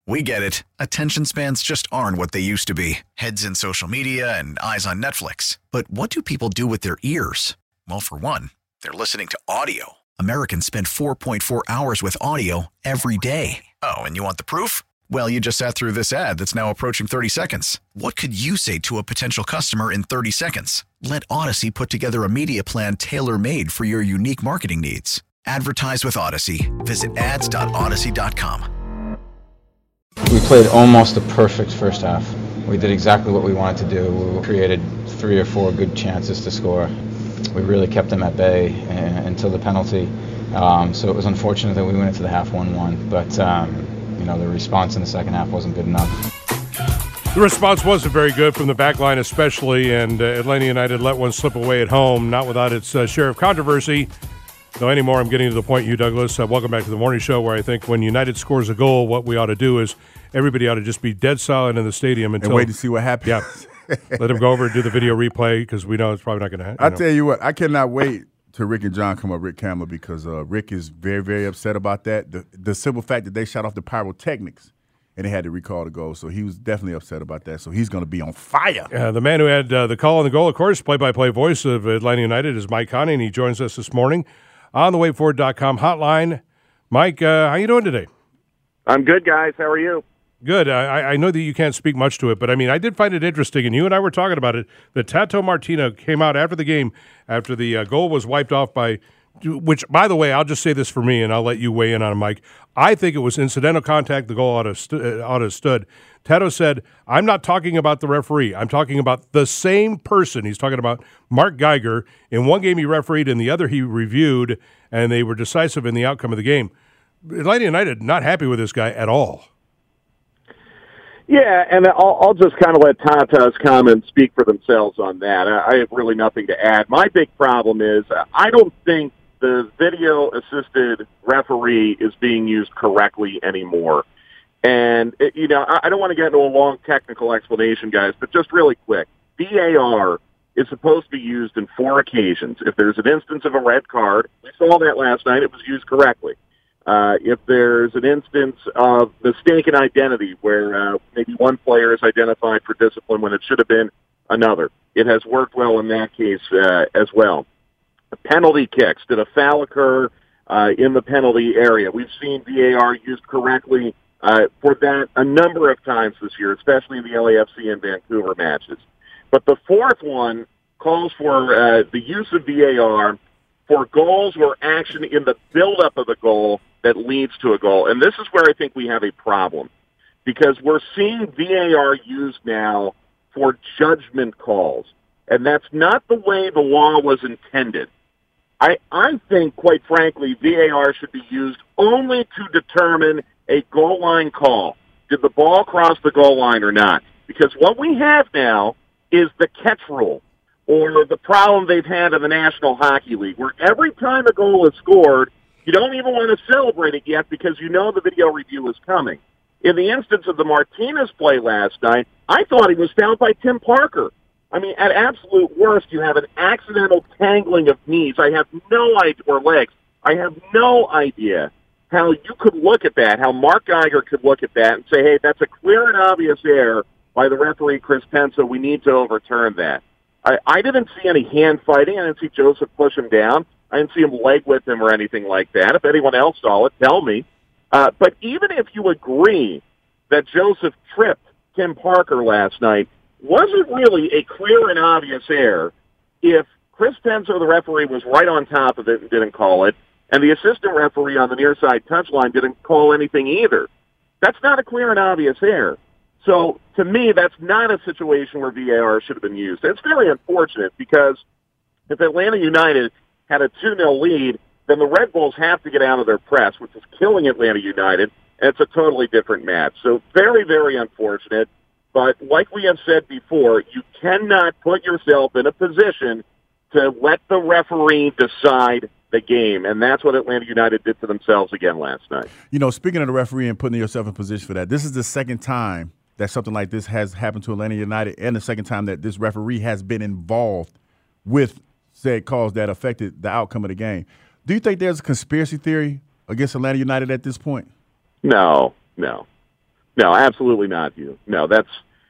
We get it. Attention spans just aren't what they used to be. Heads in social media and eyes on Netflix. But what do people do with their ears? Well, for one, they're listening to audio. Americans spend 4.4 hours with audio every day. Oh, and you want the proof? Well, you just sat through this ad that's now approaching 30 seconds. What could you say to a potential customer in 30 seconds? Let Odyssey put together a media plan tailor-made for your unique marketing needs. Advertise with Odyssey. Visit ads.odyssey.com. We played almost a perfect first half. We did exactly what we wanted to do. We created 3 or 4 good chances to score. We really kept them at bay until the penalty. So it was unfortunate that we went into the half 1-1. But, the response in the second half wasn't good enough. The response wasn't very good from the back line especially, and Atlanta United let one slip away at home, not without its share of controversy. No, anymore, I'm getting to the point, Hugh Douglas. Welcome back to the morning show, where I think when United scores a goal, what we ought to do is everybody ought to just be dead silent in the stadium until... And wait to see what happens. Yeah. Let them go over and do the video replay, because we know it's probably not going to happen. I'll tell you what, I cannot wait till Rick and John come up, Rick Campbell, because Rick is very, very upset about that. The simple fact that they shot off the pyrotechnics and they had to recall the goal, so he was definitely upset about that. So he's going to be on fire. The man who had the call on the goal, of course, play-by-play voice of Atlanta United is Mike Connie, and he joins us this morning on the WaitFor.com hotline. Mike, how you doing today? I'm good, guys. How are you? Good. I know that you can't speak much to it, but, I did find it interesting, and you and I were talking about it, that Tato Martino came out after the game, after the goal was wiped off by, which, by the way, I'll just say this for me, and I'll let you weigh in on it, Mike. I think it was incidental contact. The goal ought to have stood. Tato said, I'm not talking about the referee. I'm talking about the same person. He's talking about Mark Geiger. In one game he refereed, in the other he reviewed, and they were decisive in the outcome of the game. Atlanta United not happy with this guy at all. Yeah, and I'll just kind of let Tata's comments speak for themselves on that. I have really nothing to add. My big problem is I don't think the video-assisted referee is being used correctly anymore. And, I don't want to get into a long technical explanation, guys, but just really quick. VAR is supposed to be used in 4 occasions. If there's an instance of a red card, we saw that last night, it was used correctly. If there's an instance of mistaken identity where maybe one player is identified for discipline when it should have been another, it has worked well in that case as well. Penalty kicks. Did a foul occur in the penalty area? We've seen VAR used correctly for that a number of times this year, especially in the LAFC and Vancouver matches. But the fourth one calls for the use of VAR for goals or action in the buildup of the goal that leads to a goal. And this is where I think we have a problem, because we're seeing VAR used now for judgment calls, and that's not the way the law was intended. I think, quite frankly, VAR should be used only to determine a goal line call. Did the ball cross the goal line or not? Because what we have now is the catch rule, or the problem they've had in the National Hockey League, where every time a goal is scored, you don't even want to celebrate it yet because you know the video review is coming. In the instance of the Martinez play last night, I thought he was fouled by Tim Parker. At absolute worst, you have an accidental tangling of knees. I have no idea, or legs. I have no idea how you could look at that, how Mark Geiger could look at that and say, hey, that's a clear and obvious error by the referee, Chris Pensa. We need to overturn that. I didn't see any hand fighting. I didn't see Joseph push him down. I didn't see him leg whip him or anything like that. If anyone else saw it, tell me. But even if you agree that Joseph tripped Tim Parker last night, was it really a clear and obvious error if Chris Pensa, the referee, was right on top of it and didn't call it, and the assistant referee on the near side touchline didn't call anything either? That's not a clear and obvious error. So, to me, that's not a situation where VAR should have been used. It's very unfortunate, because if Atlanta United had a 2-0 lead, then the Red Bulls have to get out of their press, which is killing Atlanta United, and it's a totally different match. So, very, very unfortunate. But like we have said before, you cannot put yourself in a position to let the referee decide the game, and that's what Atlanta United did to themselves again last night. Speaking of the referee and putting yourself in position for that, this is the second time that something like this has happened to Atlanta United, and the second time that this referee has been involved with said calls that affected the outcome of the game. Do you think there's a conspiracy theory against Atlanta United at this point? No. No, absolutely not, Hugh. No, that's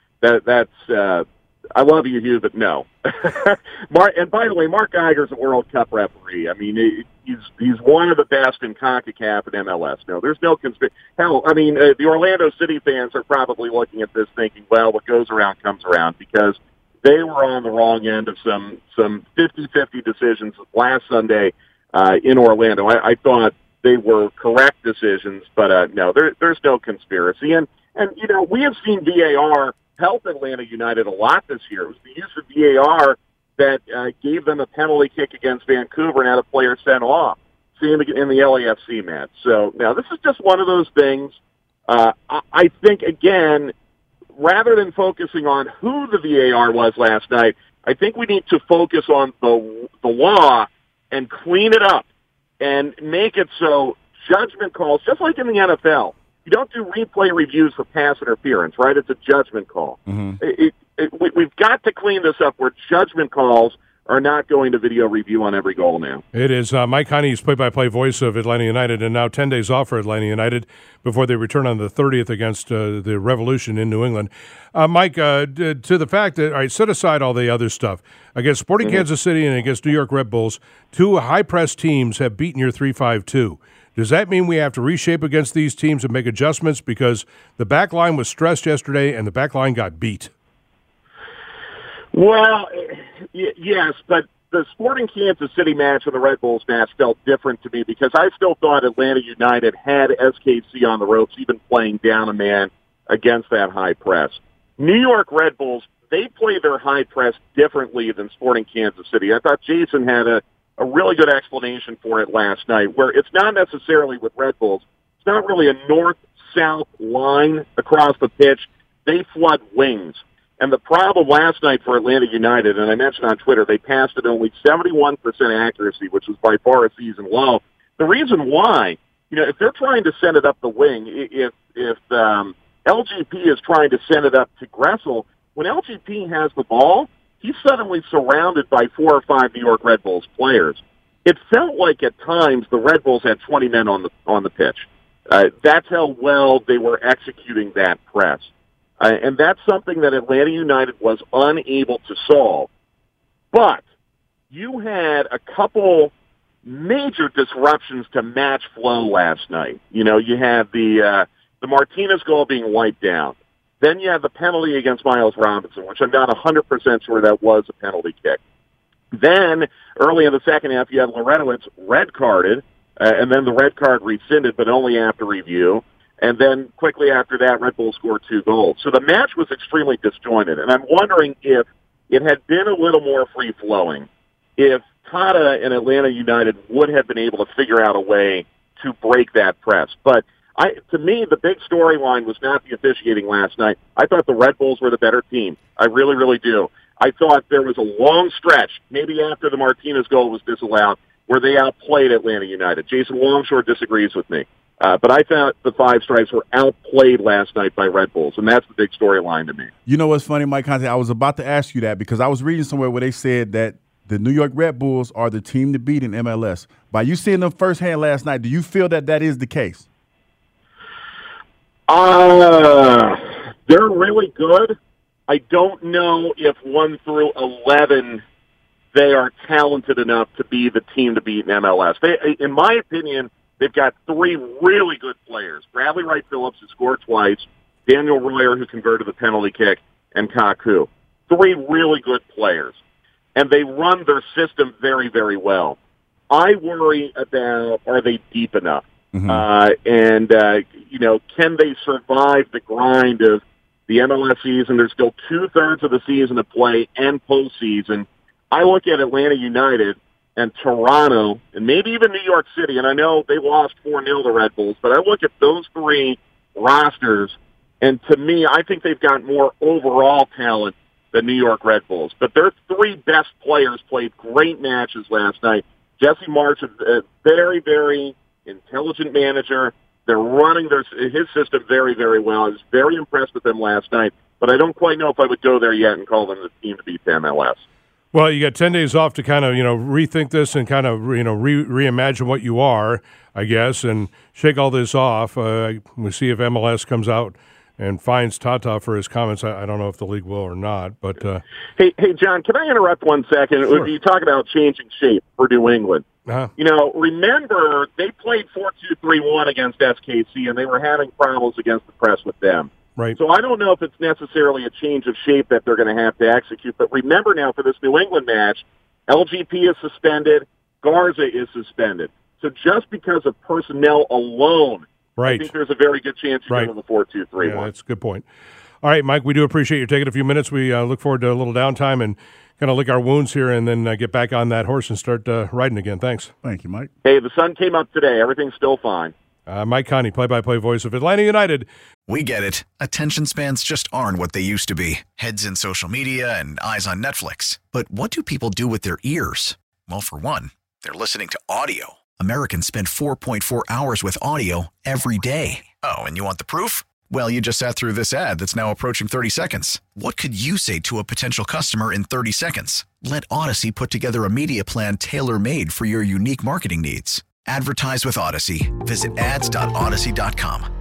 I love you, Hugh, but no. And by the way, Mark Geiger's a World Cup referee. I mean, he's one of the best in CONCACAF and MLS. No, there's no conspiracy. Hell, I mean, the Orlando City fans are probably looking at this thinking, well, what goes around comes around, because they were on the wrong end of some 50-50 decisions last Sunday in Orlando. I thought they were correct decisions, but no, there's no conspiracy. And you know, we have seen VAR help Atlanta United a lot this year. It was the use of VAR that gave them a penalty kick against Vancouver and had a player sent off. Same in the LAFC match. So now this is just one of those things. I think, again, rather than focusing on who the VAR was last night, I think we need to focus on the law and clean it up and make it so judgment calls, just like in the NFL, you don't do replay reviews for pass interference, right? It's a judgment call. Mm-hmm. We've got to clean this up where judgment calls are not going to video review on every goal now. It is. Mike Heine is play-by-play voice of Atlanta United, and now 10 days off for Atlanta United before they return on the 30th against the Revolution in New England. Mike, to the fact that, all right, set aside all the other stuff. Against Sporting Kansas City and against New York Red Bulls, two high-press teams have beaten your 3-5-2. Does that mean we have to reshape against these teams and make adjustments because the back line was stressed yesterday and the back line got beat? Well, yes, but the Sporting Kansas City match and the Red Bulls match felt different to me because I still thought Atlanta United had SKC on the ropes, even playing down a man against that high press. New York Red Bulls, they play their high press differently than Sporting Kansas City. I thought Jason had a really good explanation for it last night, where it's not necessarily with Red Bulls. It's not really a north-south line across the pitch. They flood wings. And the problem last night for Atlanta United, and I mentioned on Twitter, they passed at only 71% accuracy, which was by far a season low. The reason why, you know, if they're trying to send it up the wing, if LGP is trying to send it up to Gressel, when LGP has the ball, he's suddenly surrounded by 4 or 5 New York Red Bulls players. It felt like at times the Red Bulls had 20 men on the pitch. That's how well they were executing that press. And that's something that Atlanta United was unable to solve. But you had a couple major disruptions to match flow last night. You know, you had the Martinez goal being wiped down. Then you have the penalty against Miles Robinson, which I'm not 100% sure that was a penalty kick. Then, early in the second half, you had Loretowicz red-carded, and then the red card rescinded, but only after review. And then, quickly after that, Red Bull scored 2 goals. So the match was extremely disjointed, and I'm wondering if it had been a little more free-flowing, if Tata and Atlanta United would have been able to figure out a way to break that press. But to me, the big storyline was not the officiating last night. I thought the Red Bulls were the better team. I really, really do. I thought there was a long stretch, maybe after the Martinez goal was disallowed, where they outplayed Atlanta United. Jason Longshore disagrees with me. But I thought the Five Stripes were outplayed last night by Red Bulls, and that's the big storyline to me. You know what's funny, Mike Conte? I was about to ask you that because I was reading somewhere where they said that the New York Red Bulls are the team to beat in MLS. By you seeing them firsthand last night, do you feel that that is the case? They're really good. I don't know if 1 through 11 they are talented enough to be the team to beat in MLS. In my opinion, they've got 3 really good players. Bradley Wright Phillips, who scored twice, Daniel Royer, who converted the penalty kick, and Kaku. 3 really good players. And they run their system very, very well. I worry about, are they deep enough? Mm-hmm. You know, can they survive the grind of the MLS season? There's still 2/3 of the season to play and postseason. I look at Atlanta United and Toronto and maybe even New York City, and I know they lost 4-0 to Red Bulls, but I look at those 3 rosters, and to me, I think they've got more overall talent than New York Red Bulls. But their 3 best players played great matches last night. Jesse Marsch, a very, very intelligent manager. They're running his system very, very well. I was very impressed with them last night, but I don't quite know if I would go there yet and call them the team to beat the MLS. Well, you got 10 days off to kind of, rethink this and kind of, reimagine what you are, I guess, and shake all this off. We'll see if MLS comes out and fines Tata for his comments. I don't know if the league will or not, but Hey, John, can I interrupt 1 second? Sure. You talk about changing shape for New England. uh-huh. Remember, they played 4-2-3-1 against SKC, and they were having problems against the press with them. Right. So I don't know if it's necessarily a change of shape that they're going to have to execute. But remember now, for this New England match, LGP is suspended, Garza is suspended. So just because of personnel alone, Right. I think there's a very good chance you're Right. going to the 4-2-3-1. Yeah, that's a good point. All right, Mike, we do appreciate you taking a few minutes. We look forward to a little downtime and kind of lick our wounds here and then get back on that horse and start riding again. Thanks. Thank you, Mike. Hey, the sun came up today. Everything's still fine. Mike Connie, play-by-play voice of Atlanta United. We get it. Attention spans just aren't what they used to be. Heads in social media and eyes on Netflix. But what do people do with their ears? Well, for one, they're listening to audio. Americans spend 4.4 hours with audio every day. Oh, and you want the proof? Well, you just sat through this ad that's now approaching 30 seconds. What could you say to a potential customer in 30 seconds? Let Odyssey put together a media plan tailor-made for your unique marketing needs. Advertise with Odyssey. Visit ads.odyssey.com.